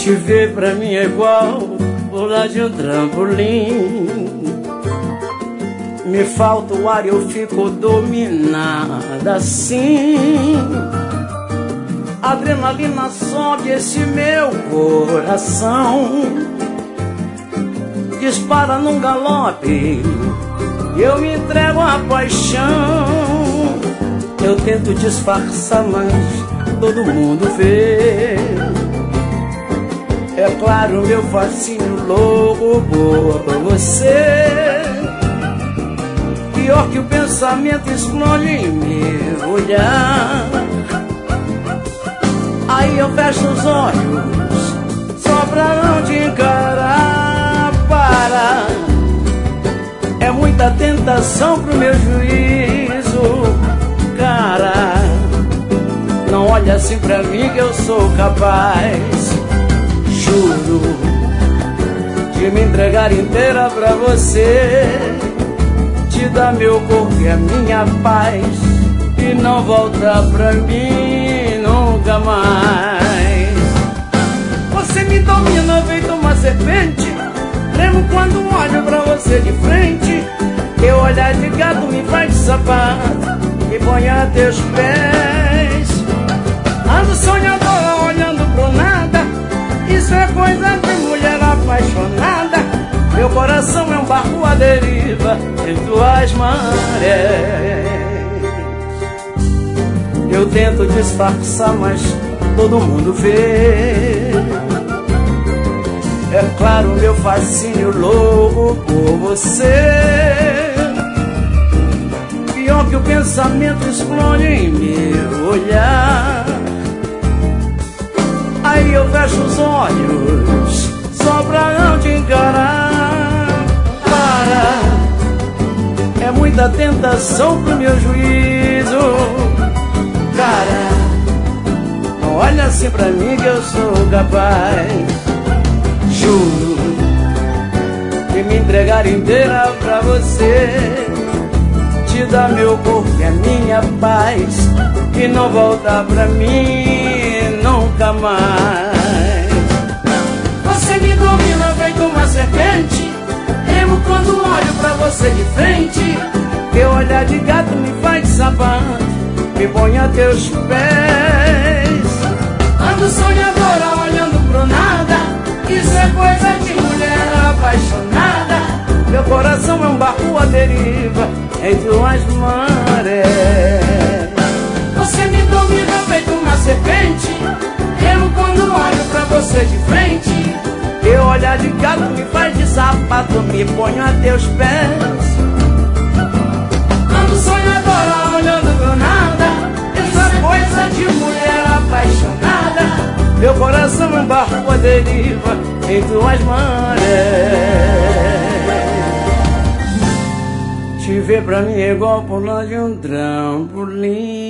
Te ver pra mim é igual pular de um trampolim. Me falta o ar e eu fico dominada assim. Adrenalina sobe esse meu coração, dispara num galope e eu me entrego à paixão. Eu tento disfarçar, mas todo mundo vê. É claro, meu fascínio louco por você. Pior que o pensamento explode em meu olhar. Aí eu fecho os olhos só pra não te encarar. Para, é muita tentação pro meu juízo. Cara, não olha assim pra mim que eu sou capaz, juro, de me entregar inteira pra você, te dar meu corpo e a minha paz, e não voltar pra mim nunca mais. Você me domina feito uma serpente, tremo quando olho pra você de frente. Teu olhar de gato me faz de sapato e põe a teus pés. Ando sonhadora olhando pro nada, isso é coisa de mulher apaixonada. Meu coração é um barco à deriva em tuas marés. Eu tento disfarçar, mas todo mundo vê. É claro, meu fascínio louco por você. Pior que o pensamento explode em meu olhar. Aí eu fecho os olhos só pra não te encarar. Para, é muita tentação pro meu juízo. Cara, não olha assim pra mim que eu sou capaz, juro, de me entregar inteira pra você, te dar meu corpo e a minha paz, e não voltar pra mim nunca mais. Você me domina feito uma serpente, tremo quando olho pra você de frente. Teu olhar de gato me faz de sapato, me põe a teus pés. Ando sonhadora olhando pro nada, isso é coisa de mulher apaixonada. Meu coração é um barco à deriva em tuas marés. Você me domina feito uma serpente, tremo quando olho pra você de frente. Teu olhar de gato me faz de sapato, me põe a teus pés. Ando sonhadora olhando pro nada, essa coisa de mulher apaixonada. Meu coração é um barco à deriva em tuas marés. Te ver pra mim é igual pular de um trampolim.